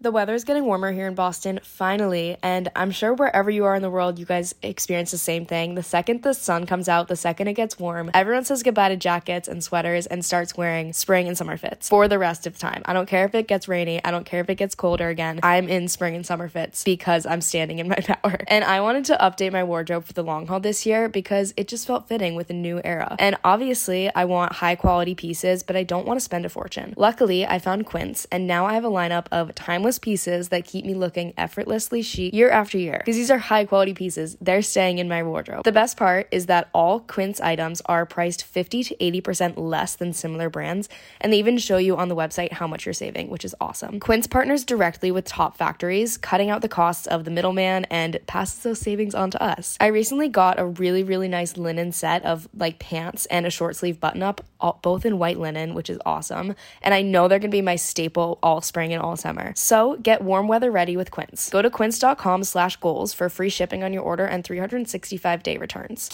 The weather is getting warmer here in Boston, finally, and I'm sure wherever you are in the world, you guys experience the same thing. The second the sun comes out, the second it gets warm, everyone says goodbye to jackets and sweaters and starts wearing spring and summer fits for the rest of time. I don't care if it gets rainy. I don't care if it gets colder again. I'm in spring and summer fits because I'm standing in my power. And I wanted to update my wardrobe for the long haul this year because it just felt fitting with a new era. And obviously, I want high quality pieces, but I don't want to spend a fortune. Luckily, I found Quince, and now I have a lineup of timeless pieces that keep me looking effortlessly chic year after year. Because these are high quality pieces, they're staying in my wardrobe. The best part is that all Quince items are priced 50 to 80% less than similar brands, and they even show you on the website how much you're saving, which is awesome. Quince partners directly with top factories, cutting out the costs of the middleman and passes those savings on to us. I recently got a really nice linen set of like pants and a short sleeve button up, both in white linen, which is awesome. And I know they're gonna be my staple all spring and all summer. So get warm weather ready with Quince. Go to quince.com/goals for free shipping on your order and 365-day returns.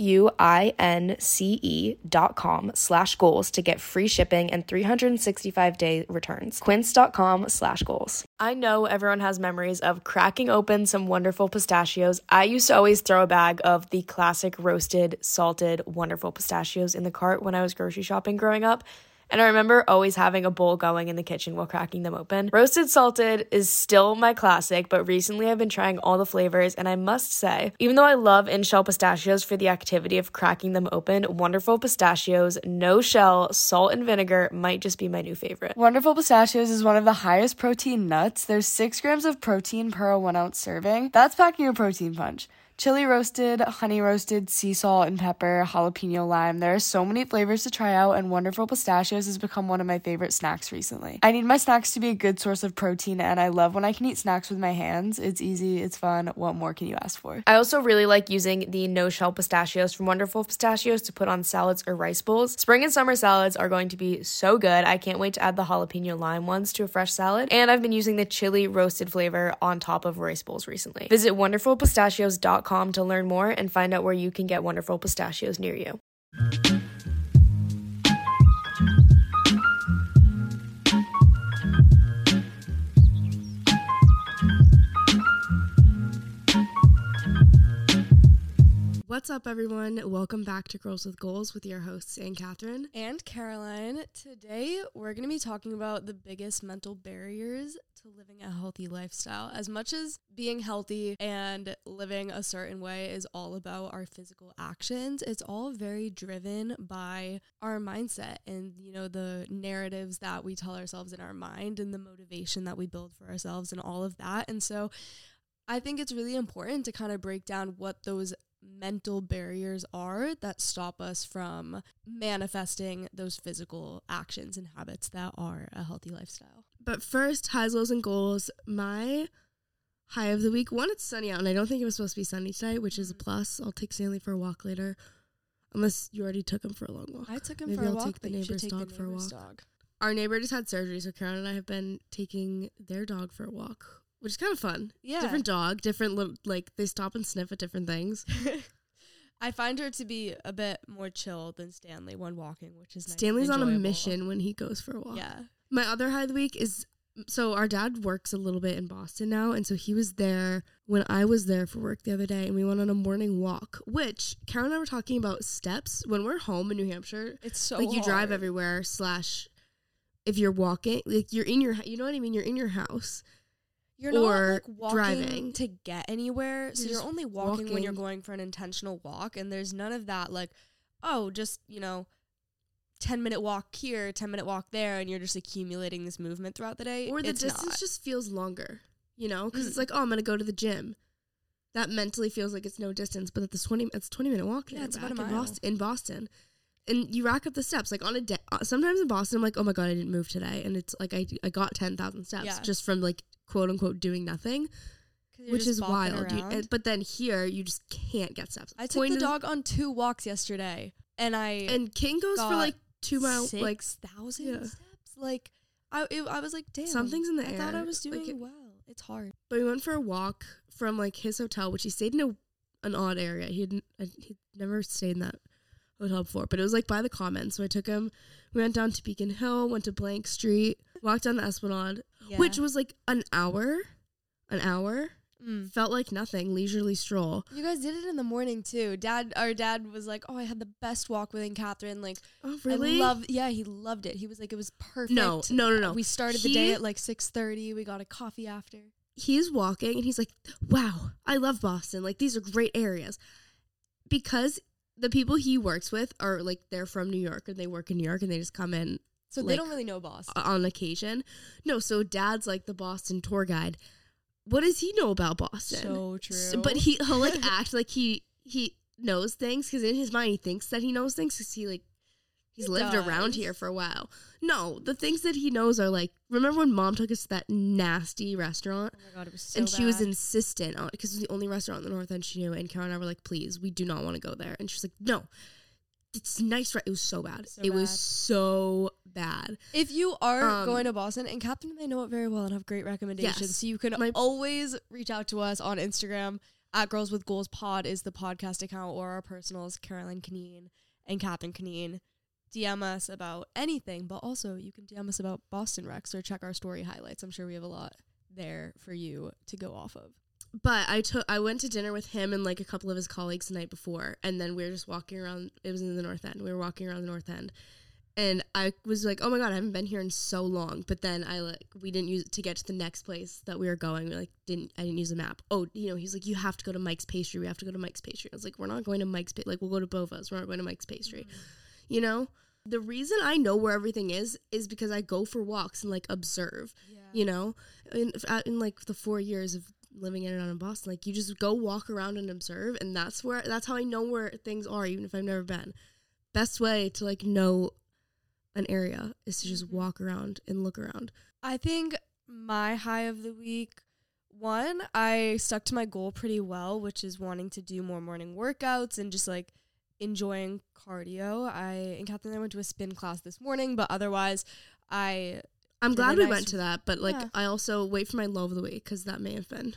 QUINCE.com/goals to get free shipping and 365-day returns. Quince.com/goals. I know everyone has memories of cracking open some wonderful pistachios. I used to always throw a bag of the classic roasted, salted, wonderful pistachios in the cart when I was grocery shopping growing up. And I remember always having a bowl going in the kitchen while cracking them open. Roasted salted is still my classic, but recently I've been trying all the flavors, and I must say, even though I love in-shell pistachios for the activity of cracking them open, Wonderful Pistachios, no shell, salt and vinegar might just be my new favorite. Wonderful Pistachios is one of the highest protein nuts. There's 6 grams of protein per 1 ounce serving. That's packing a protein punch. Chili roasted, honey roasted, sea salt and pepper, jalapeno lime. There are so many flavors to try out, and Wonderful Pistachios has become one of my favorite snacks recently. I need my snacks to be a good source of protein, and I love when I can eat snacks with my hands. It's easy, it's fun. What more can you ask for? I also really like using the no-shell pistachios from Wonderful Pistachios to put on salads or rice bowls. Spring and summer salads are going to be so good. I can't wait to add the jalapeno lime ones to a fresh salad, and I've been using the chili roasted flavor on top of rice bowls recently. Visit wonderfulpistachios.com to learn more and find out where you can get Wonderful Pistachios near you. What's up, everyone? Welcome back to Girls with Goals with your hosts, Anne Catherine and Caroline. Today, we're going to be talking about the biggest mental barriers to living a healthy lifestyle. As much as being healthy and living a certain way is all about our physical actions, it's all very driven by our mindset and, you know, the narratives that we tell ourselves in our mind and the motivation that we build for ourselves and all of that. And so I think it's really important to kind of break down what those mental barriers are that stop us from manifesting those physical actions and habits that are a healthy lifestyle. But first, highs, lows, and goals. My high of the week, one, it's sunny out, and I don't think it was supposed to be sunny today, which is a plus. I'll take Stanley for a walk later, unless you already took him for a long walk. I took him Maybe for a I'll walk. take the neighbor's dog for a walk. Dog. Our neighbor just had surgery, so Karen and I have been taking their dog for a walk, which is kind of fun. Yeah. Different dog, different, like, they stop and sniff at different things. I find her to be a bit more chill than Stanley when walking, which is nice. Stanley's on a mission when he goes for a walk. Yeah. My other high of the week is, so our dad works a little bit in Boston now, and so he was there when I was there for work the other day, and we went on a morning walk, which Karen and I were talking about steps. When we're home in New Hampshire, it's so like, you drive hard. everywhere, / if you're walking, like, you're in your, you know what I mean? You're in your house. You're not like walking driving to get anywhere. So you're only walking when you're walking. going for an intentional walk. And there's none of that like, oh, just, 10-minute walk here, 10-minute walk there. And you're just accumulating this movement throughout the day. Or the distance just feels longer, because it's like, oh, I'm going to go to the gym. That mentally feels like it's no distance, but it's a 20-minute walk. Yeah, it's about a mile. In Boston. And you rack up the steps. Like, on a day, sometimes in Boston, I'm like, oh my God, I didn't move today. And it's like, I got 10,000 steps just from, like, quote unquote doing nothing, which is wild. But then here you just can't get steps. I took the dog on 2 walks yesterday, and King goes for like 2 miles, 6,000 steps. Like I was like, damn, something's in the air. I thought I was doing well. It's hard. But we went for a walk from like his hotel, which he stayed in an odd area. He'd never stayed in that hotel before, but it was like by the Commons. So I took him. We went down to Beacon Hill, went to Blank Street. Walked on the Esplanade, Yeah. which was like an hour. Mm. Felt like nothing. Leisurely stroll. You guys did it in the morning too. Our dad was like, "Oh, I had the best walk with Aunt Catherine." Like, Oh, really? he loved it. He was like, it was perfect. No. We started the day at like 6:30. We got a coffee after. He's walking and he's like, wow, I love Boston. Like, these are great areas. Because the people he works with are like, they're from New York and they work in New York and they just come in. So they don't really know Boston. On occasion. No, so dad's like the Boston tour guide. What does he know about Boston? So true. But he'll like act like he knows things because in his mind he thinks that he knows things because he's lived around here for a while. No, the things that he knows are like, remember when Mom took us to that nasty restaurant? Oh my God, it was so and bad. she was insistent on, because it was the only restaurant in the North End she knew, and Karen and I were like, please, we do not want to go there. And she's like, no, it's nice. It was so bad. It was so bad. If you are going to Boston, and Catherine and I know it very well and have great recommendations, Yes. so you can always reach out to us on Instagram. At Girls with Goals Pod is the podcast account, or our personals, Caroline Canine and Catherine Canine. DM us about anything, but also you can DM us about Boston Rex or check our story highlights. I'm sure we have a lot there for you to go off of. But I went to dinner with him and like a couple of his colleagues the night before, and then we were just walking around. It was in the North End. We were walking around the North End, and I was like, "Oh my God, I haven't been here in so long." But then we didn't use it to get to the next place that we were going. I didn't use the map. Oh, he's like, "You have to go to Mike's Pastry. We have to go to Mike's Pastry." I was like, "We're not going to Mike's. We'll go to Bova's. We're not going to Mike's Pastry." Mm-hmm. The reason I know where everything is because I go for walks and like observe. Yeah. In like the 4 years of living in and out in Boston, like you just go walk around and observe, and that's how I know where things are, even if I've never been. Best way to like know an area is to just walk around and look around. I think my high of the week, one, I stuck to my goal pretty well, which is wanting to do more morning workouts and just like enjoying cardio. And Catherine and I went to a spin class this morning, but otherwise I'm glad we went to that, but like I also wait for my low of the week because that may have been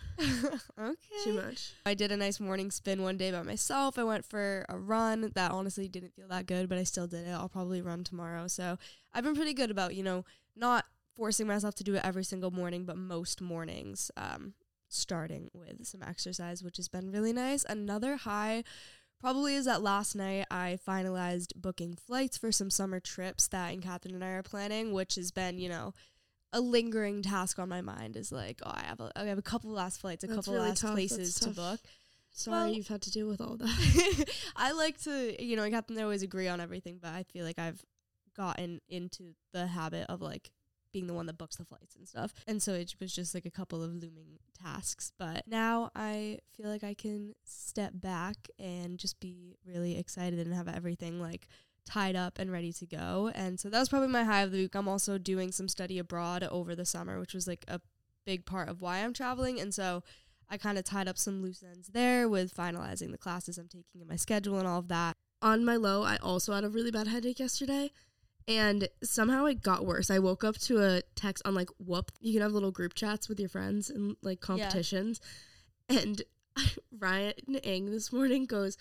too much. I did a nice morning spin one day by myself. I went for a run that honestly didn't feel that good, but I still did it. I'll probably run tomorrow. So I've been pretty good about, not forcing myself to do it every single morning, but most mornings, starting with some exercise, which has been really nice. Another high probably is that last night I finalized booking flights for some summer trips that Aunt Catherine and I are planning, which has been, a lingering task on my mind is like, I have a couple last flights, couple really last places to book. Sorry you've had to deal with all that. I like to, Aunt Catherine and I always agree on everything, but I feel like I've gotten into the habit of like being the one that books the flights and stuff. And so it was just like a couple of looming tasks. But now I feel like I can step back and just be really excited and have everything like tied up and ready to go. And so that was probably my high of the week. I'm also doing some study abroad over the summer, which was like a big part of why I'm traveling. And so I kind of tied up some loose ends there with finalizing the classes I'm taking in my schedule and all of that. On my low, I also had a really bad headache yesterday. And somehow it got worse. I woke up to a text on like Whoop. You can have little group chats with your friends and like competitions. Yeah. And Ryan Ng this morning goes,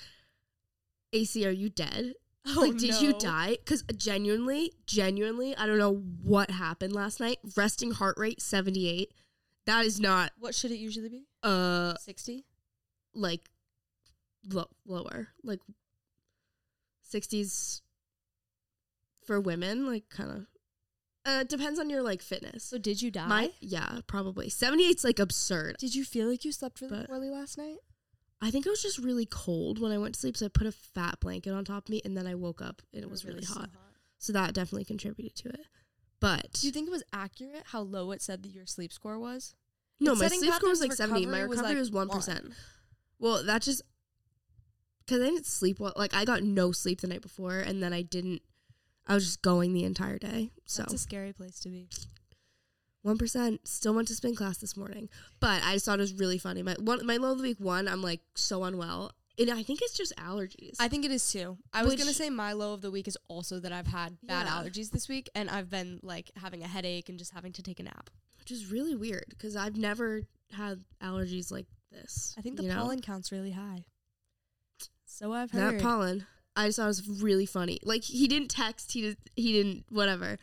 AC, are you dead? Oh, like, did you die? Because genuinely, I don't know what happened last night. Resting heart rate, 78. That is not. What should it usually be? 60? Like, lower. Like, 60s. For women, like kind of depends on your like fitness. So did you die? Yeah, probably. 78's like absurd. Did you feel like you slept really poorly last night? I think I was just really cold when I went to sleep, so I put a fat blanket on top of me, and then I woke up and it was really hot. So that definitely contributed to it. But do you think it was accurate how low it said that your sleep score was? No, my sleep score was like 70. My recovery was 1%. Well, that just because I didn't sleep well. Like I got no sleep the night before, and then I was just going the entire day. So that's a scary place to be. 1%. Still went to spin class this morning. But I just thought it was really funny. My low of the week one, I'm like so unwell. And I think it's just allergies. I think it is too. I was going to say my low of the week is also that I've had bad allergies this week. And I've been like having a headache and just having to take a nap. Which is really weird because I've never had allergies like this. I think the pollen count's really high. So I've heard. That pollen. I just thought it was really funny. Like, he didn't text. He didn't, whatever.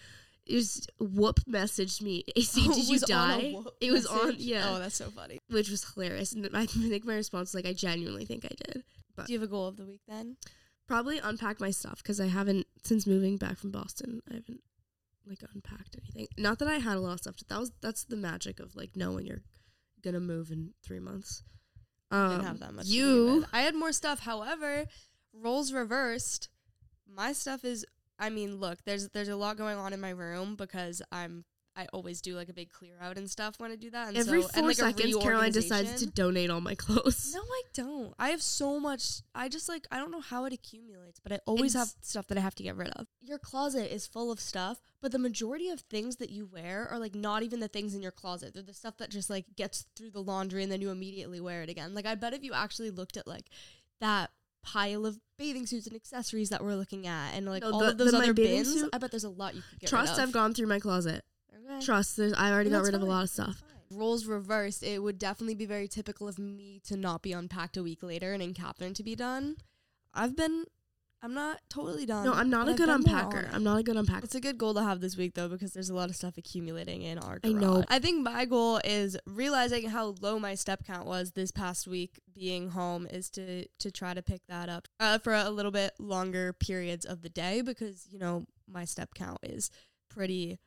Whoop messaged me, AC, did you die? It was on, yeah. Oh, that's so funny. Which was hilarious. And I think my response was like, I genuinely think I did. But Do you have a goal of the week then? probably unpack my stuff because I haven't, since moving back from Boston, I haven't like unpacked anything. Not that I had a lot of stuff. That's the magic of like knowing you're gonna move in 3 months. I didn't have that much. I had more stuff. However, roles reversed. My stuff is, I mean, look, there's a lot going on in my room because I always do like a big clear out and stuff when I do that. And Every so, 4 like seconds, Caroline decides to donate all my clothes. No, I don't. I have so much. I just like, I don't know how it accumulates, but I always have stuff that I have to get rid of. Your closet is full of stuff, but the majority of things that you wear are like not even the things in your closet. They're the stuff that just like gets through the laundry and then you immediately wear it again. Like I bet if you actually looked at like that pile of bathing suits and accessories that we're looking at and like all of those other bins, I bet there's a lot you could get rid of. I've gone through my closet. Okay. Trust, I already got rid of a lot of stuff. Roles reversed, it would definitely be very typical of me to not be unpacked a week later and in Catherine to be done. I'm not totally done. No, I'm not a good unpacker. I'm not a good unpacker. It's a good goal to have this week, though, because there's a lot of stuff accumulating in our garage. I know. I think my goal is realizing how low my step count was this past week being home is to try to pick that up for a little bit longer periods of the day because, you know, my step count is pretty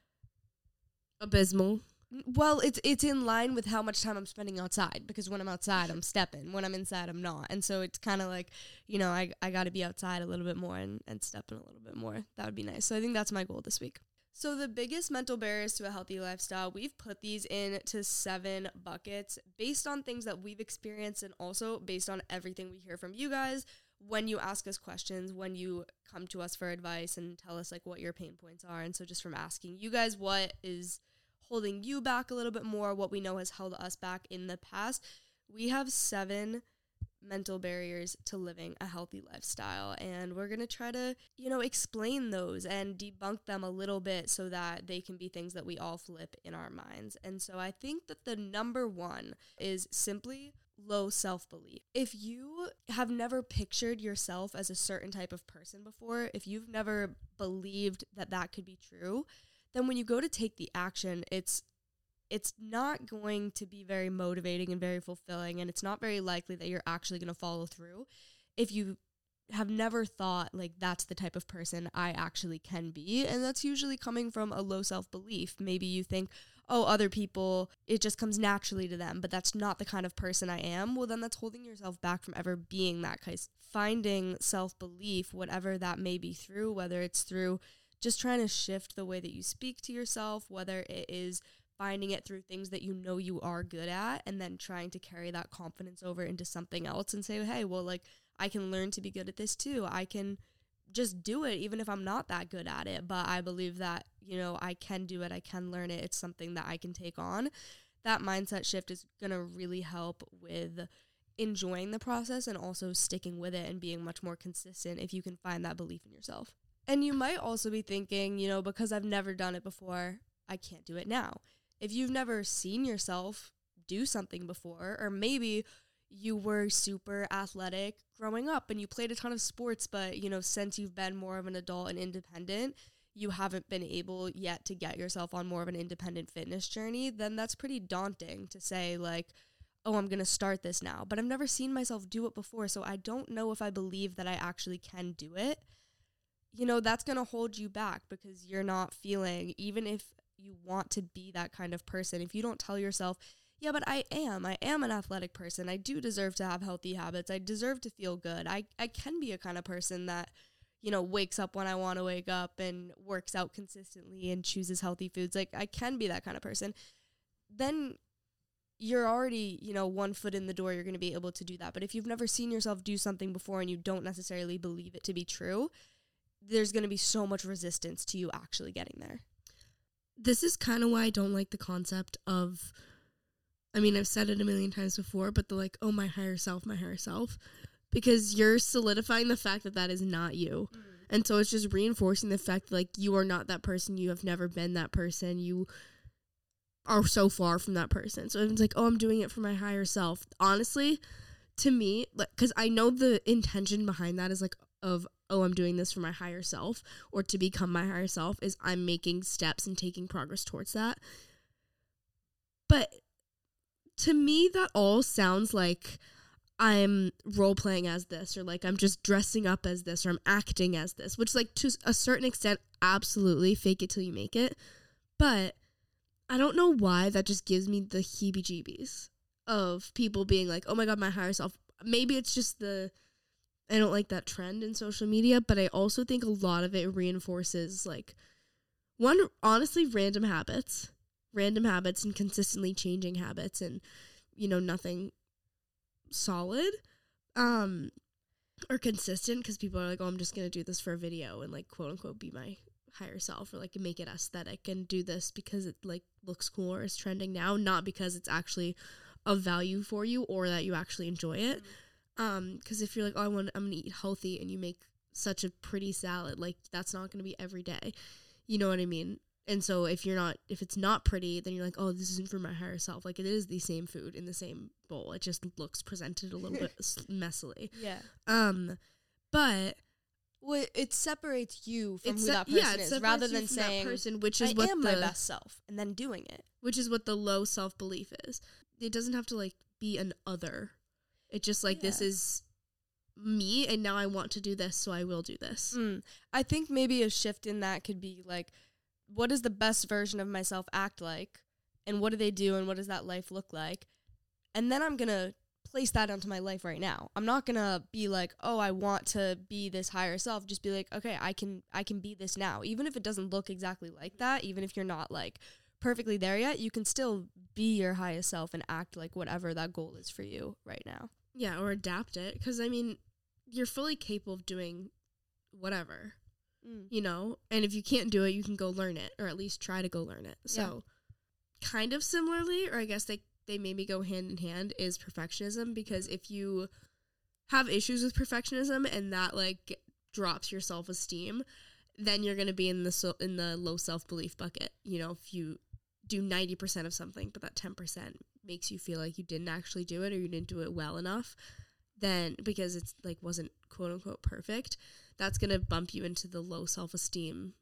abysmal. Well, it's in line with how much time I'm spending outside because when I'm outside, I'm stepping. When I'm inside, I'm not. And so it's kind of like, you know, I got to be outside a little bit more and stepping a little bit more. That would be nice. So I think that's my goal this week. So the biggest mental barriers to a healthy lifestyle, we've put these into 7 buckets based on things that we've experienced and also based on everything we hear from you guys when you ask us questions, when you come to us for advice and tell us like what your pain points are. And so just from asking you guys what is holding you back a little bit more, what we know has held us back in the past, we have 7 mental barriers to living a healthy lifestyle, and we're going to try to, you know, explain those and debunk them a little bit so that they can be things that we all flip in our minds. And so I think that the number 1 is simply low self-belief. If you have never pictured yourself as a certain type of person before, if you've never believed that that could be true, then when you go to take the action, it's not going to be very motivating and very fulfilling, and it's not very likely that you're actually going to follow through if you have never thought, like, that's the type of person I actually can be, and that's usually coming from a low self-belief. Maybe you think, oh, other people, it just comes naturally to them, but that's not the kind of person I am. Well, then that's holding yourself back from ever being that kind. Finding self-belief, whatever that may be through, whether it's through just trying to shift the way that you speak to yourself, whether it is finding it through things that you know you are good at and then trying to carry that confidence over into something else and say, hey, well, like, I can learn to be good at this too. I can just do it even if I'm not that good at it. But I believe that, you know, I can do it. I can learn it. It's something that I can take on. That mindset shift is going to really help with enjoying the process and also sticking with it and being much more consistent if you can find that belief in yourself. And you might also be thinking, you know, because I've never done it before, I can't do it now. If you've never seen yourself do something before, or maybe you were super athletic growing up and you played a ton of sports, but, you know, since you've been more of an adult and independent, you haven't been able yet to get yourself on more of an independent fitness journey, then that's pretty daunting to say, like, oh, I'm going to start this now. But I've never seen myself do it before, so I don't know if I believe that I actually can do it. You know, that's going to hold you back because you're not feeling, even if you want to be that kind of person, if you don't tell yourself, yeah, but I am an athletic person. I do deserve to have healthy habits. I deserve to feel good. I can be a kind of person that, you know, wakes up when I want to wake up and works out consistently and chooses healthy foods. Like, I can be that kind of person. Then you're already, you know, 1 foot in the door. You're going to be able to do that. But if you've never seen yourself do something before and you don't necessarily believe it to be true, there's going to be so much resistance to you actually getting there. This is kind of why I don't like the concept of, I mean, I've said it a million times before, but the like, oh, my higher self, because you're solidifying the fact that that is not you. And so it's just reinforcing the fact that, like, you are not that person. You have never been that person. You are so far from that person. So it's like, oh, I'm doing it for my higher self. Honestly, to me, like, because I know the intention behind that is like, of oh, I'm doing this for my higher self or to become my higher self, is I'm making steps and taking progress towards that. But to me, that all sounds like I'm role playing as this, or like I'm just dressing up as this, or I'm acting as this, which, like, to a certain extent, absolutely fake it till you make it. But I don't know why that just gives me the heebie-jeebies of people being like, oh my God, my higher self. Maybe it's just I don't like that trend in social media, but I also think a lot of it reinforces, like, one, honestly, random habits and consistently changing habits, and, you know, nothing solid or consistent, because people are like, oh, I'm just gonna do this for a video and, like, quote unquote be my higher self, or like make it aesthetic and do this because it, like, looks cool or is trending now, not because it's actually of value for you or that you actually enjoy it. Because if you're like, oh, I'm gonna eat healthy, and you make such a pretty salad, like, that's not gonna be every day, you know what I mean? And so if it's not pretty, then you're like, oh, this isn't for my higher self. Like, it is the same food in the same bowl. It just looks presented a little bit messily. Yeah. But well, it separates you from who that person is, rather than saying, that person, which is I am my best self, and then doing it. Which is what the low self-belief is. It doesn't have to, like, be an other. It's just like, this is me, and now I want to do this, so I will do this. I think maybe a shift in that could be, like, what does the best version of myself act like? And what do they do? And what does that life look like? And then I'm going to place that onto my life right now. I'm not going to be like, oh, I want to be this higher self. Just be like, okay, I can be this now. Even if it doesn't look exactly like that, even if you're not, like, perfectly there yet, you can still be your highest self and act like whatever that goal is for you right now. Yeah, or adapt it. Because, I mean, you're fully capable of doing whatever. You know, and if you can't do it, you can go learn it, or at least try to go learn it. So kind of similarly, or I guess they maybe go hand in hand, is perfectionism, because if you have issues with perfectionism and that, like, drops your self-esteem, then you're going to be in the low self-belief bucket. You know, if you do 90% of something, but that 10% makes you feel like you didn't actually do it, or you didn't do it well enough, then, because it's, like, wasn't quote unquote perfect, that's going to bump you into the low self-esteem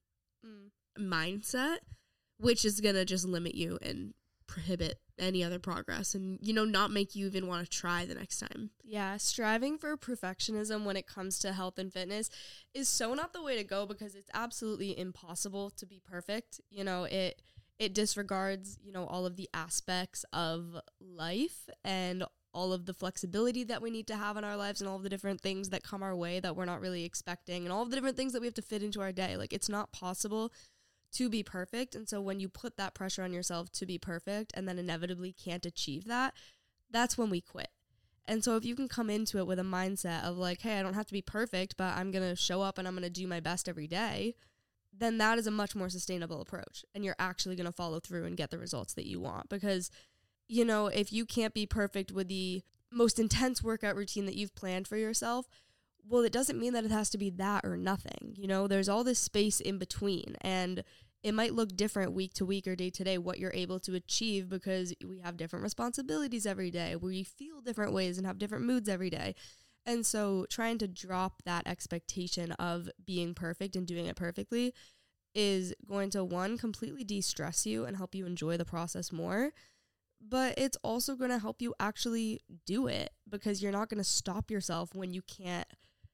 mindset, which is going to just limit you and prohibit any other progress, and, you know, not make you even want to try the next time. Yeah, striving for perfectionism when it comes to health and fitness is so not the way to go, because it's absolutely impossible to be perfect. You know, it disregards, you know, all of the aspects of life and all of the flexibility that we need to have in our lives, and all of the different things that come our way that we're not really expecting, and all of the different things that we have to fit into our day. Like, it's not possible to be perfect. And so when you put that pressure on yourself to be perfect and then inevitably can't achieve that, that's when we quit. And so if you can come into it with a mindset of, like, hey, I don't have to be perfect, but I'm going to show up and I'm going to do my best every day, then that is a much more sustainable approach. And you're actually going to follow through and get the results that you want. Because, you know, if you can't be perfect with the most intense workout routine that you've planned for yourself, well, it doesn't mean that it has to be that or nothing. You know, there's all this space in between, and it might look different week to week or day to day what you're able to achieve, because we have different responsibilities every day. We feel different ways and have different moods every day. And so trying to drop that expectation of being perfect and doing it perfectly is going to, one, completely de-stress you and help you enjoy the process more. But it's also going to help you actually do it, because you're not going to stop yourself when you can't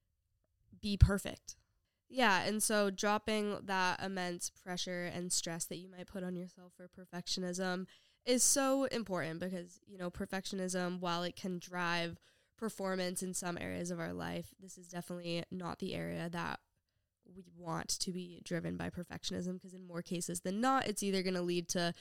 be perfect. Yeah, and so dropping that immense pressure and stress that you might put on yourself for perfectionism is so important, because, you know, perfectionism, while it can drive performance in some areas of our life, this is definitely not the area that we want to be driven by perfectionism, because in more cases than not, it's either going to lead to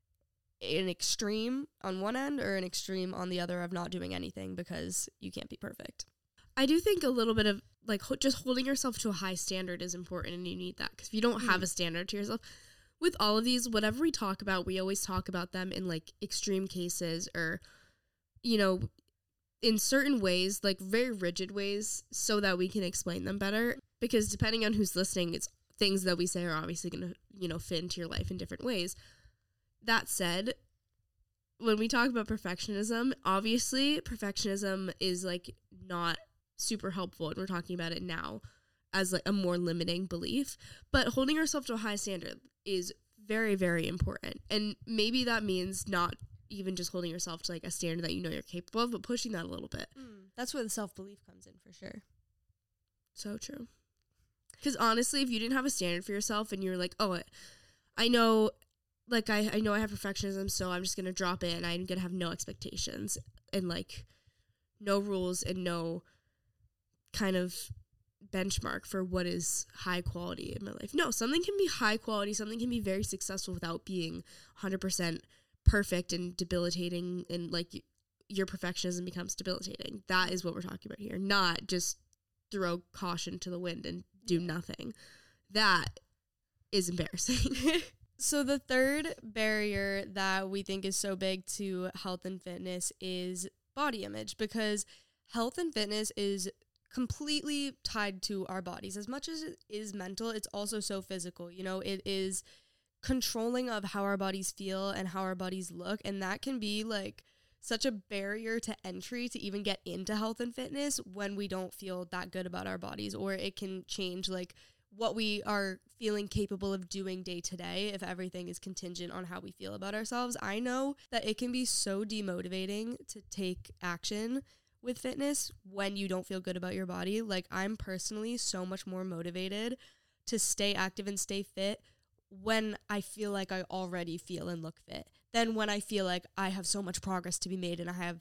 an extreme on one end or an extreme on the other of not doing anything because you can't be perfect. I do think a little bit of, like, just holding yourself to a high standard is important, and you need that, because if you don't have a standard to yourself, with all of these, whatever we talk about, we always talk about them in, like, extreme cases, or, you know, in certain ways, like very rigid ways, so that we can explain them better, because depending on who's listening, it's things that we say are obviously going to, you know, fit into your life in different ways. That said, when we talk about perfectionism, obviously perfectionism is, like, not super helpful, and we're talking about it now. as like a more limiting belief. But holding yourself to a high standard is very, very important. And maybe that means not even just holding yourself to like a standard that you know you're capable of, but pushing that a little bit. That's where the self-belief comes in for sure. So true. Because honestly, if you didn't have a standard for yourself and you're like, oh, I know, like, I know I have perfectionism, so I'm just going to drop in. I'm going to have no expectations and, like, no rules and no kind of benchmark for what is high quality in my life. No, something can be high quality. Something can be very successful without being 100% perfect and debilitating, and, like, your perfectionism becomes debilitating. That is what we're talking about here, not just throw caution to the wind and do nothing. That is embarrassing. So the third barrier that we think is so big to health and fitness is body image, because health and fitness is completely tied to our bodies. As much as it is mental, it's also so physical. You know, it is controlling of how our bodies feel and how our bodies look, and that can be like such a barrier to entry to even get into health and fitness when we don't feel that good about our bodies, or it can change like what we are feeling capable of doing day to day if everything is contingent on how we feel about ourselves. I know that it can be so demotivating to take action with fitness when you don't feel good about your body. Like, I'm personally so much more motivated to stay active and stay fit when I feel like I already feel and look fit than when I feel like I have so much progress to be made and I have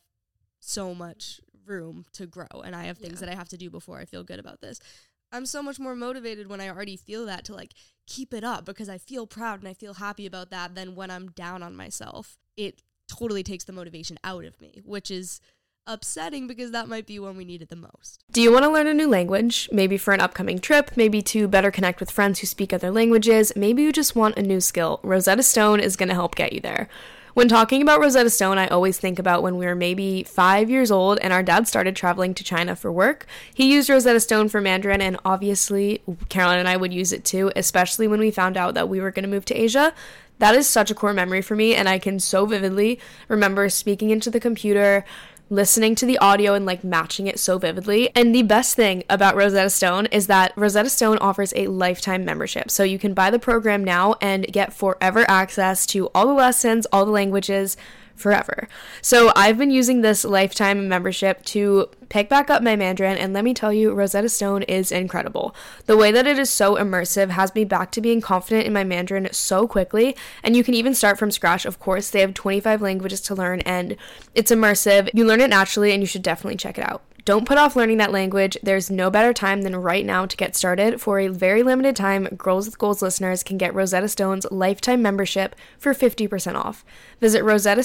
so much room to grow and I have things that I have to do before I feel good about this. I'm so much more motivated when I already feel that to like keep it up because I feel proud and I feel happy about that than when I'm down on myself. It totally takes the motivation out of me, which is upsetting because that might be when we need it the most. Do you want to learn a new language? Maybe for an upcoming trip, maybe to better connect with friends who speak other languages, maybe you just want a new skill. Rosetta Stone is going to help get you there. When talking about Rosetta Stone, I always think about when we were maybe 5 years old and our dad started traveling to China for work. He used Rosetta Stone for Mandarin, and obviously Caroline and I would use it too, especially when we found out that we were going to move to Asia. That is such a core memory for me, and I can so vividly remember speaking into the computer, listening to the audio and like matching it so vividly. And the best thing about Rosetta Stone is that Rosetta Stone offers a lifetime membership. So you can buy the program now and get forever access to all the lessons, all the languages, forever. So I've been using this lifetime membership to pick back up my Mandarin, and let me tell you, Rosetta Stone is incredible. The way that it is so immersive has me back to being confident in my Mandarin so quickly, and you can even start from scratch. Of course, they have 25 languages to learn, and it's immersive. You learn it naturally, and you should definitely check it out. Don't put off learning that language. There's no better time than right now to get started. For a very limited time, Girls with Goals listeners can get Rosetta Stone's lifetime membership for 50% off. Visit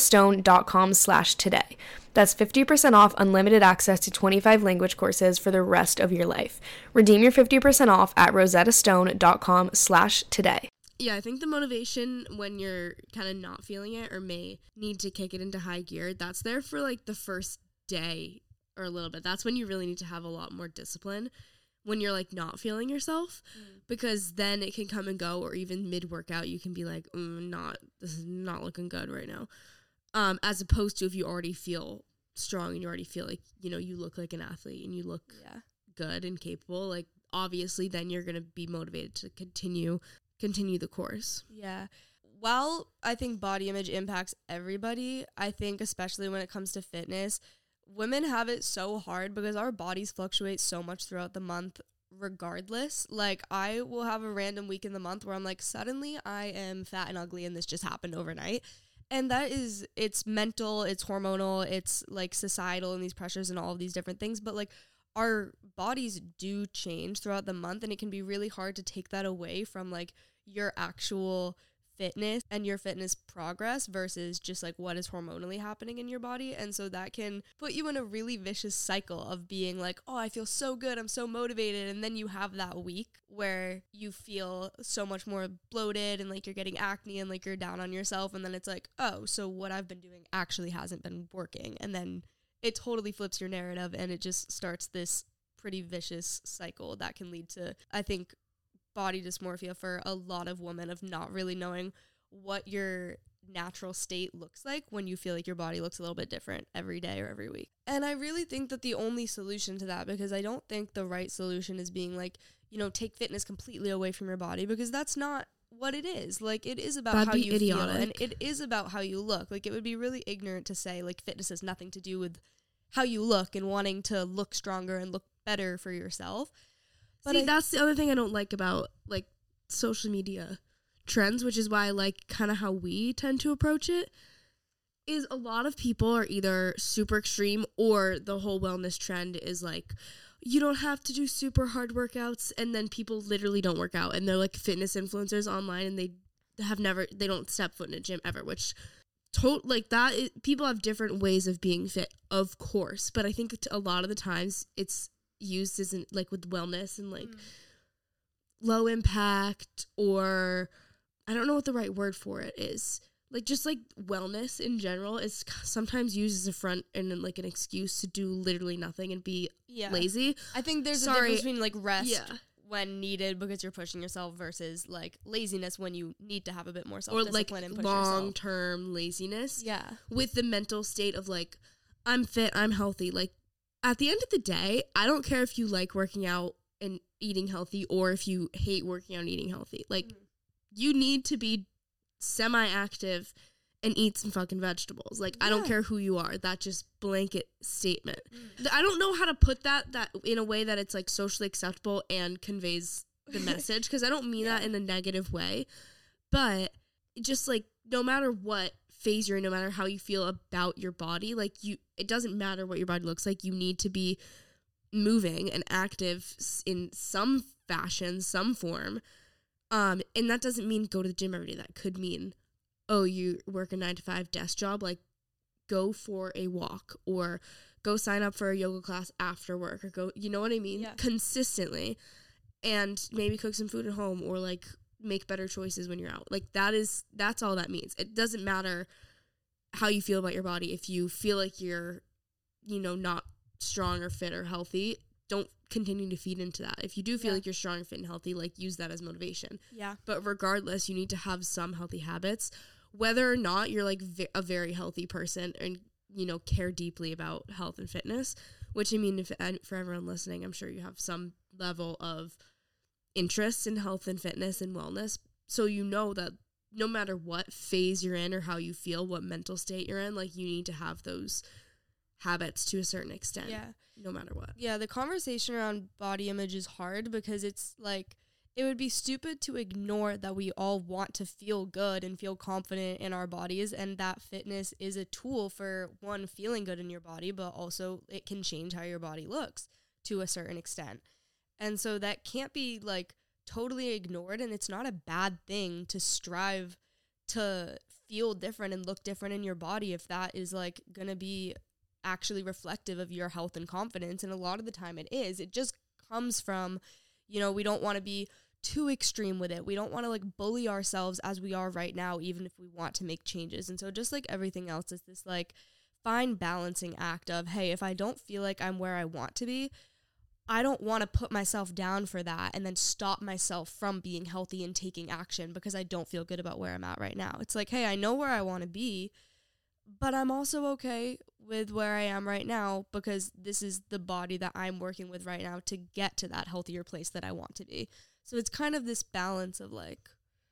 rosettastone.com/today. That's 50% off unlimited access to 25 language courses for the rest of your life. Redeem your 50% off at rosettastone.com/today. Yeah, I think the motivation when you're kind of not feeling it or may need to kick it into high gear, that's there for like the first day or a little bit. That's when you really need to have a lot more discipline when you're like not feeling yourself, because then it can come and go, or even mid-workout you can be like, this is not looking good right now. As opposed to if you already feel strong and you already feel like, you know, you look like an athlete and you look good and capable, like obviously then you're going to be motivated to continue the course. Yeah. While I think body image impacts everybody, I think especially when it comes to fitness, women have it so hard because our bodies fluctuate so much throughout the month regardless. Like, I will have a random week in the month where I'm like, suddenly I am fat and ugly and this just happened overnight. And that is, it's mental, it's hormonal, it's like societal and these pressures and all of these different things. But like, our bodies do change throughout the month, and it can be really hard to take that away from like your actual fitness and your fitness progress versus just like what is hormonally happening in your body. And so that can put you in a really vicious cycle of being like, oh, I feel so good, I'm so motivated, and then you have that week where you feel so much more bloated and like you're getting acne and like you're down on yourself, and then it's like, oh, so what I've been doing actually hasn't been working, and then it totally flips your narrative and it just starts this pretty vicious cycle that can lead to, I think, body dysmorphia for a lot of women, of not really knowing what you're natural state looks like when you feel like your body looks a little bit different every day or every week. And I really think that the only solution to that, because I don't think the right solution is being like, you know, take fitness completely away from your body, because that's not what it is. Like, it is about how you feel, and it is about how you look. Like, it would be really ignorant to say like fitness has nothing to do with how you look and wanting to look stronger and look better for yourself. But See, that's the other thing I don't like about like social media trends, which is why I like kind of how we tend to approach it, is a lot of people are either super extreme, or the whole wellness trend is like, you don't have to do super hard workouts, and then people literally don't work out, and they're like fitness influencers online, and they don't step foot in a gym ever, which people have different ways of being fit, of course, but I think a lot of the times it's used as like with wellness and like low impact, or I don't know what the right word for it is. Like, just like wellness in general is sometimes used as a front and then like an excuse to do literally nothing and be lazy. I think there's a difference between like rest when needed because you're pushing yourself versus like laziness when you need to have a bit more self-discipline, or like and push long-term laziness. Yeah. With the mental state of like, I'm fit, I'm healthy. Like, at the end of the day, I don't care if you like working out and eating healthy or if you hate working out and eating healthy. Like, you need to be semi-active and eat some fucking vegetables. Like, I don't care who you are. That just blanket statement. I don't know how to put that in a way that it's like socially acceptable and conveys the message, because I don't mean that in a negative way, but just like, no matter what phase you're in, no matter how you feel about your body, like, it doesn't matter what your body looks like. You need to be moving and active in some fashion, some form. And that doesn't mean go to the gym every day. That could mean, oh, you work a 9-to-5 desk job, like, go for a walk, or go sign up for a yoga class after work, or go, you know what I mean? Yeah. Consistently, and maybe cook some food at home, or like make better choices when you're out. Like, that's all that means. It doesn't matter how you feel about your body. If you feel like you're, you know, not strong or fit or healthy, don't continue to feed into that. If you do feel like you're strong, fit, and healthy, like, use that as motivation. Yeah. But regardless, you need to have some healthy habits, whether or not you're like a very healthy person and, you know, care deeply about health and fitness, which, I mean, for everyone listening, I'm sure you have some level of interest in health and fitness and wellness. So you know that no matter what phase you're in or how you feel, what mental state you're in, like, you need to have those habits to a certain extent. Yeah. No matter what. Yeah, the conversation around body image is hard because it's like, it would be stupid to ignore that we all want to feel good and feel confident in our bodies, and that fitness is a tool for, one, feeling good in your body, but also it can change how your body looks to a certain extent. And so that can't be like totally ignored, and it's not a bad thing to strive to feel different and look different in your body if that is like going to be actually reflective of your health and confidence. And a lot of the time it is. It just comes from, you know, we don't want to be too extreme with it. We don't want to like bully ourselves as we are right now, even if we want to make changes. And so just like everything else, is this like fine balancing act of, hey, if I don't feel like I'm where I want to be, I don't want to put myself down for that and then stop myself from being healthy and taking action because I don't feel good about where I'm at right now. It's like, hey, I know where I want to be, but I'm also okay with where I am right now because this is the body that I'm working with right now to get to that healthier place that I want to be. So it's kind of this balance of like,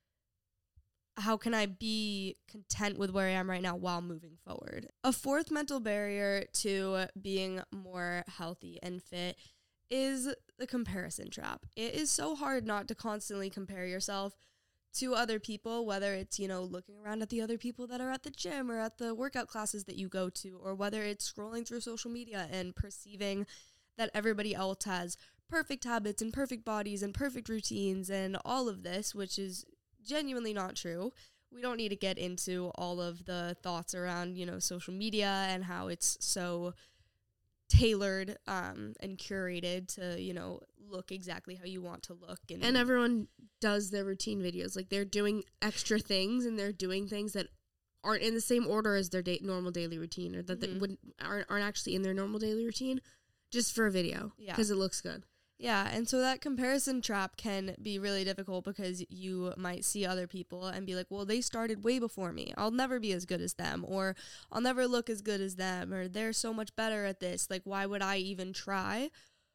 how can I be content with where I am right now while moving forward? A fourth mental barrier to being more healthy and fit is the comparison trap. It is so hard not to constantly compare yourself to other people, whether it's, you know, looking around at the other people that are at the gym or at the workout classes that you go to, or whether it's scrolling through social media and perceiving that everybody else has perfect habits and perfect bodies and perfect routines and all of this, which is genuinely not true. We don't need to get into all of the thoughts around, you know, social media and how it's so tailored and curated to, you know, look exactly how you want to look. And everyone does their routine videos. Like, they're doing extra things and they're doing things that aren't in the same order as their normal daily routine, or that they aren't actually in their normal daily routine, just for a video because it looks good. Yeah, and so that comparison trap can be really difficult because you might see other people and be like, well, they started way before me. I'll never be as good as them, or I'll never look as good as them, or they're so much better at this. Like, why would I even try?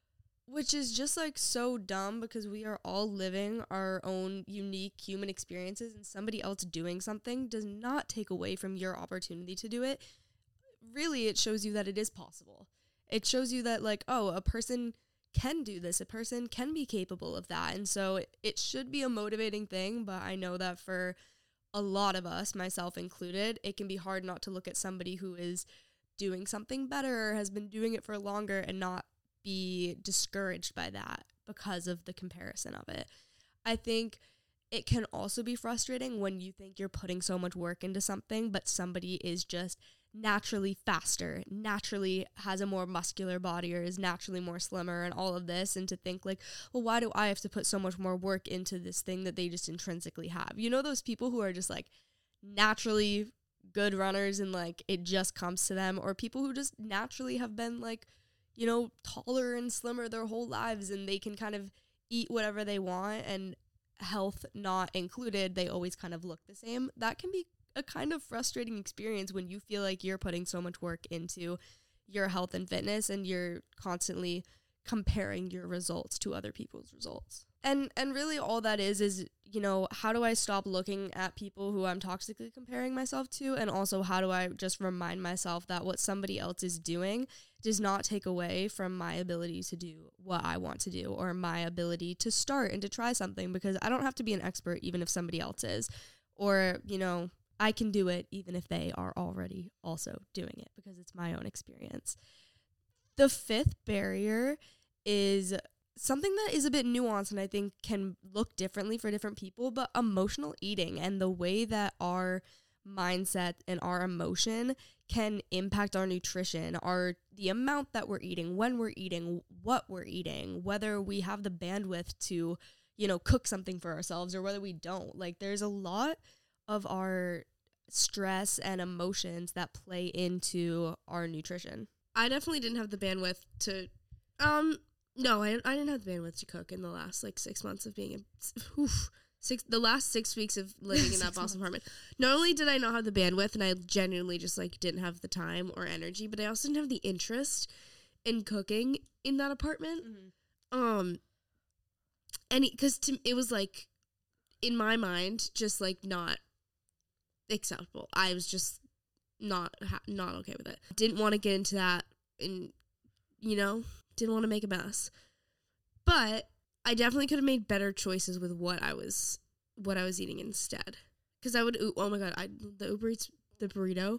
Which is just like so dumb because we are all living our own unique human experiences, and somebody else doing something does not take away from your opportunity to do it. Really, it shows you that it is possible. It shows you that, like, oh, a person can do this. A person can be capable of that. And so it should be a motivating thing, but I know that for a lot of us, myself included, it can be hard not to look at somebody who is doing something better or has been doing it for longer and not be discouraged by that because of the comparison of it. I think it can also be frustrating when you think you're putting so much work into something, but somebody is just naturally faster, naturally has a more muscular body, or is naturally more slimmer and all of this, and to think like, well, why do I have to put so much more work into this thing that they just intrinsically have? You know, those people who are just like naturally good runners and like it just comes to them, or people who just naturally have been like, you know, taller and slimmer their whole lives and they can kind of eat whatever they want and health not included, they always kind of look the same. That can be a kind of frustrating experience when you feel like you're putting so much work into your health and fitness and you're constantly comparing your results to other people's results. And really all that is, you know, how do I stop looking at people who I'm toxically comparing myself to? And also how do I just remind myself that what somebody else is doing does not take away from my ability to do what I want to do, or my ability to start and to try something, because I don't have to be an expert even if somebody else is, or, you know, I can do it even if they are already also doing it because it's my own experience. The fifth barrier is something that is a bit nuanced and I think can look differently for different people, but emotional eating and the way that our mindset and our emotion can impact our nutrition, the amount that we're eating, when we're eating, what we're eating, whether we have the bandwidth to, you know, cook something for ourselves or whether we don't. Like, there's a lot of our stress and emotions that play into our nutrition. I definitely didn't have the bandwidth to no, I didn't have the bandwidth to cook in the last like 6 months of being the last 6 weeks of living in that Boston apartment. Not only did I not have the bandwidth and I genuinely just like didn't have the time or energy, but I also didn't have the interest in cooking in that apartment. Mm-hmm. And because it was like in my mind just like not acceptable. I was just not okay with it. Didn't want to get into that, and you know, didn't want to make a mess. But I definitely could have made better choices with what I was eating instead. Because I would, oh my god, the Uber Eats, the burrito.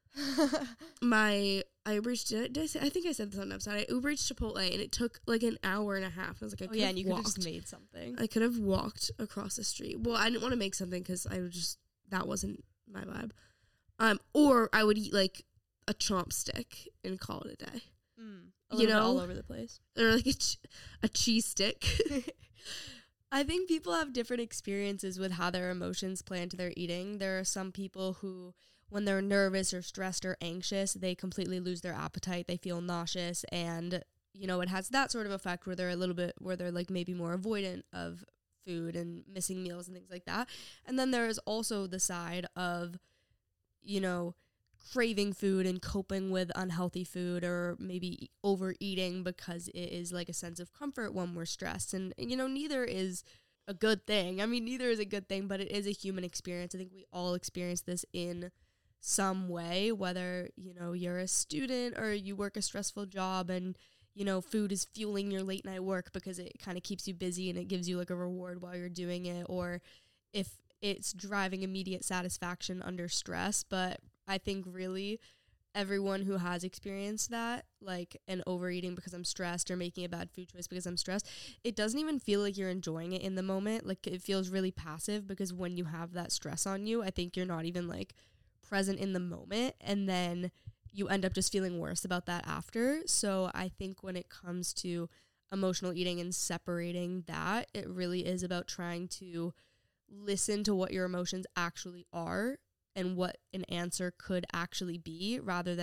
I Uber Eats, I think I said this on an episode. I Uber Eats Chipotle and it took like an hour and a half. I was like, and you could have just made something. I could have walked across the street. Well, I didn't want to make something because that wasn't my vibe. Or I would eat like a chomp stick and call it a day. You know, all over the place. Or like a cheese stick. I think people have different experiences with how their emotions play into their eating. There are some people who, when they're nervous or stressed or anxious, they completely lose their appetite. They feel nauseous, and you know, it has that sort of effect where they're like maybe more avoidant of food and missing meals and things like that. And then there is also the side of, you know, craving food and coping with unhealthy food, or maybe overeating because it is like a sense of comfort when we're stressed. And you know, neither is a good thing. I mean, neither is a good thing, but it is a human experience. I think we all experience this in some way, whether, you know, you're a student or you work a stressful job and, you know, food is fueling your late night work because it kind of keeps you busy and it gives you like a reward while you're doing it, or if it's driving immediate satisfaction under stress. But I think really everyone who has experienced that, like an overeating because I'm stressed or making a bad food choice because I'm stressed, it doesn't even feel like you're enjoying it in the moment. Like, it feels really passive because when you have that stress on you, I think you're not even like present in the moment, and then you end up just feeling worse about that after. So I think when it comes to emotional eating and separating that, it really is about trying to listen to what your emotions actually are and what an answer could actually be, rather than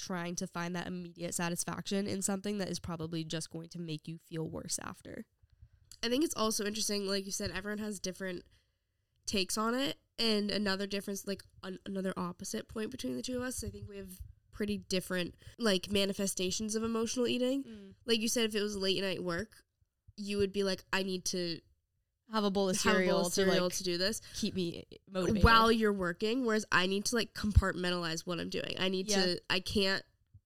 trying to find that immediate satisfaction in something that is probably just going to make you feel worse after. I think it's also interesting, like you said, everyone has different takes on it. And another difference, like another opposite point between the two of us, I think we have pretty different, like, manifestations of emotional eating. Like you said, if it was late night work, you would be like, I need to have a bowl of cereal, to do this. Keep me motivated. While you're working, whereas I need to, like, compartmentalize what I'm doing. I can't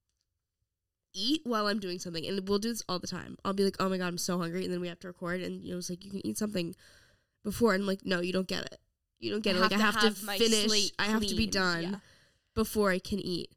eat while I'm doing something. And we'll do this all the time. I'll be like, oh my God, I'm so hungry. And then we have to record. And, it's like, you can eat something before. And I'm like, no, you don't get it. You don't get it. Like, I have to finish. I have to be done before I can eat.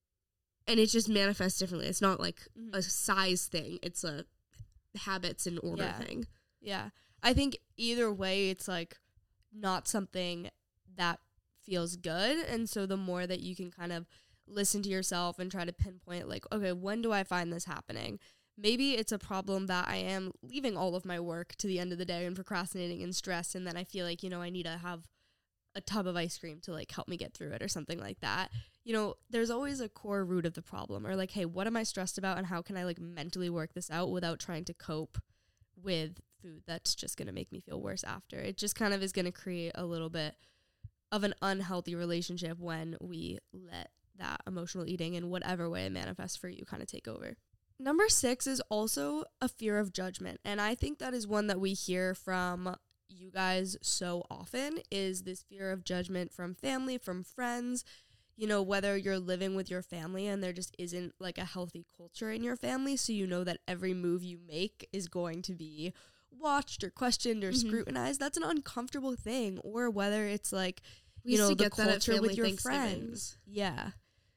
And it just manifests differently. It's not like a size thing. It's a habits and order thing. Yeah. I think either way, it's like not something that feels good. And so the more that you can kind of listen to yourself and try to pinpoint, like, okay, when do I find this happening? Maybe it's a problem that I am leaving all of my work to the end of the day and procrastinating and stressed. And then I feel like, I need to have a tub of ice cream to, like, help me get through it or something like that. There's always a core root of the problem, or like, hey, what am I stressed about and how can I, like, mentally work this out without trying to cope with food that's just going to make me feel worse after. It just kind of is going to create a little bit of an unhealthy relationship when we let that emotional eating in whatever way it manifests for you kind of take over. Number 6 is also a fear of judgment. And I think that is one that we hear from you guys so often, is this fear of judgment from family, from friends, whether you're living with your family and there just isn't, like, a healthy culture in your family. So that every move you make is going to be watched or questioned or scrutinized. That's an uncomfortable thing. Or whether it's like, the culture with your friends. Yeah.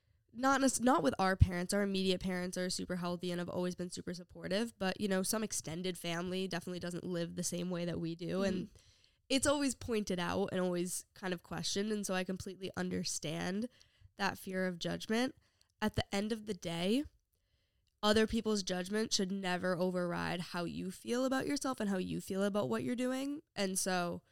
Not with our parents. Our immediate parents are super healthy and have always been super supportive, but some extended family definitely doesn't live the same way that we do. And it's always pointed out and always kind of questioned. And so I completely understand that fear of judgment. At the end of the day, other people's judgment should never override how you feel about yourself and how you feel about what you're doing. And so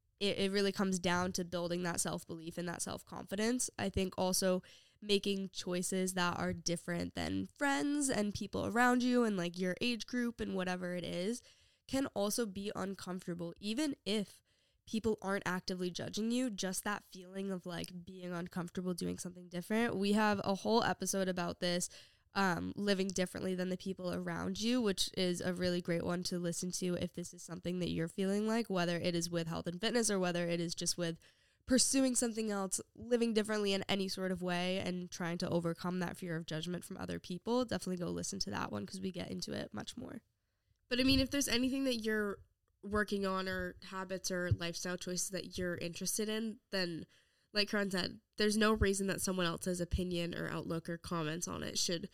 it really comes down to building that self-belief and that self-confidence. I think also making choices that are different than friends and people around you and, like, your age group and whatever it is can also be uncomfortable, even if people aren't actively judging you. Just that feeling of, like, being uncomfortable doing something different. We have a whole episode about this, living differently than the people around you, which is a really great one to listen to if this is something that you're feeling like, whether it is with health and fitness or whether it is just with pursuing something else, living differently in any sort of way and trying to overcome that fear of judgment from other people. Definitely go listen to that one because we get into it much more. But I mean, if there's anything that you're working on or habits or lifestyle choices that you're interested in, then, like Karan said, there's no reason that someone else's opinion or outlook or comments on it should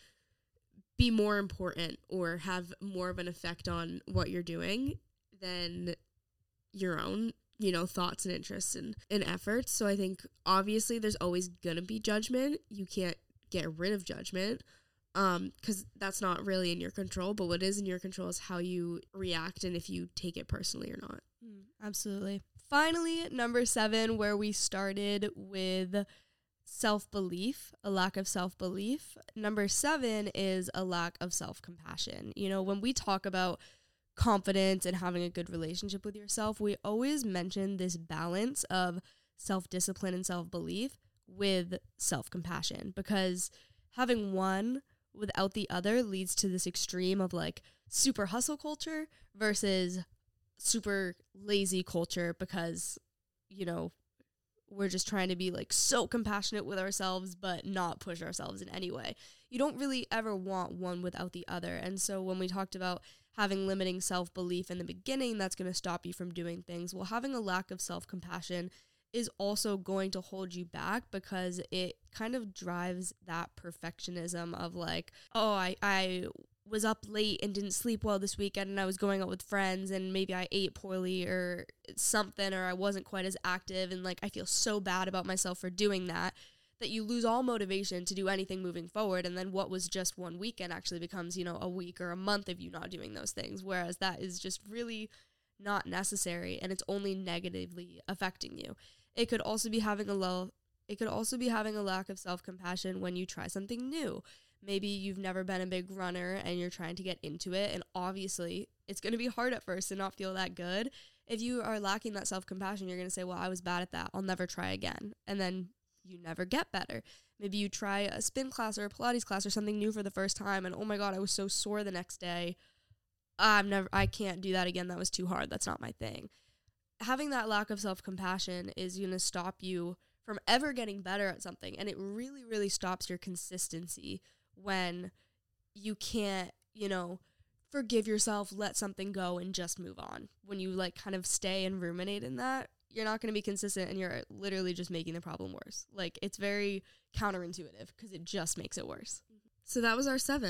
be more important or have more of an effect on what you're doing than your own, thoughts and interests and efforts. So I think obviously there's always going to be judgment. You can't get rid of judgment because that's not really in your control. But what is in your control is how you react and if you take it personally or not. Absolutely. Finally, number 7, where we started with self-belief, a lack of self-belief. Number 7 is a lack of self-compassion. When we talk about confidence and having a good relationship with yourself, we always mention this balance of self-discipline and self-belief with self-compassion, because having one without the other leads to this extreme of, like, super hustle culture versus super lazy culture, because we're just trying to be, like, so compassionate with ourselves but not push ourselves in any way. You don't really ever want one without the other. And so when we talked about having limiting self-belief in the beginning, that's going to stop you from doing things. Well, having a lack of self-compassion is also going to hold you back, because it kind of drives that perfectionism of, like, oh, I was up late and didn't sleep well this weekend and I was going out with friends and maybe I ate poorly or something, or I wasn't quite as active, and, like, I feel so bad about myself for doing that you lose all motivation to do anything moving forward. And then what was just one weekend actually becomes, a week or a month of you not doing those things, whereas that is just really not necessary and it's only negatively affecting you. It could also be having a low It could also be having a lack of self-compassion when you try something new. Maybe you've never been a big runner and you're trying to get into it, and obviously it's going to be hard at first and not feel that good. If you are lacking that self-compassion, you're going to say, well, I was bad at that, I'll never try again. And then you never get better. Maybe you try a spin class or a Pilates class or something new for the first time, and oh my God, I was so sore the next day. I can't do that again. That was too hard. That's not my thing. Having that lack of self-compassion is going to stop you from ever getting better at something. And it really, really stops your consistency when you can't, forgive yourself, let something go, and just move on. When you like kind of stay and ruminate in that, you're not going to be consistent, and you're literally just making the problem worse. Like, it's very counterintuitive because it just makes it worse. So that was our 7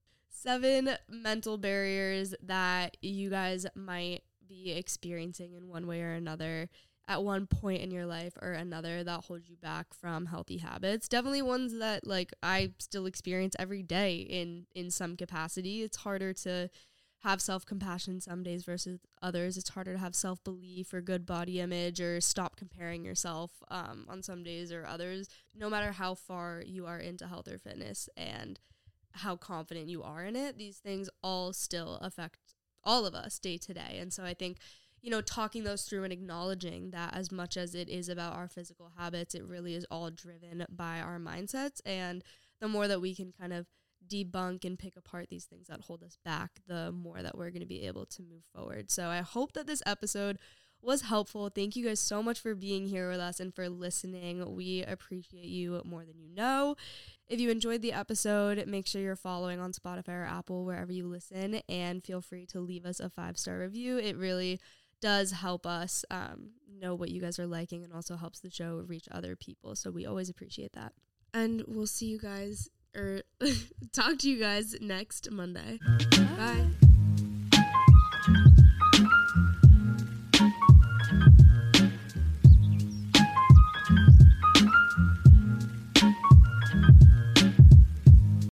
mental barriers that you guys might be experiencing in one way or another at one point in your life or another that hold you back from healthy habits. Definitely ones that like I still experience every day in some capacity. It's harder to have self-compassion some days versus others. It's harder to have self-belief or good body image or stop comparing yourself on some days or others. No matter how far you are into health or fitness and how confident you are in it, these things all still affect all of us day to day. And so I think, talking those through and acknowledging that as much as it is about our physical habits, it really is all driven by our mindsets. And the more that we can kind of debunk and pick apart these things that hold us back, the more that we're going to be able to move forward. So I hope that this episode was helpful. Thank you guys so much for being here with us and for listening. We appreciate you more than you know. If you enjoyed the episode, make sure you're following on Spotify or Apple, wherever you listen, and feel free to leave us a 5-star review. It really does help us know what you guys are liking, and also helps the show reach other people. So we always appreciate that. And we'll see you guys, or talk to you guys next Monday. Bye.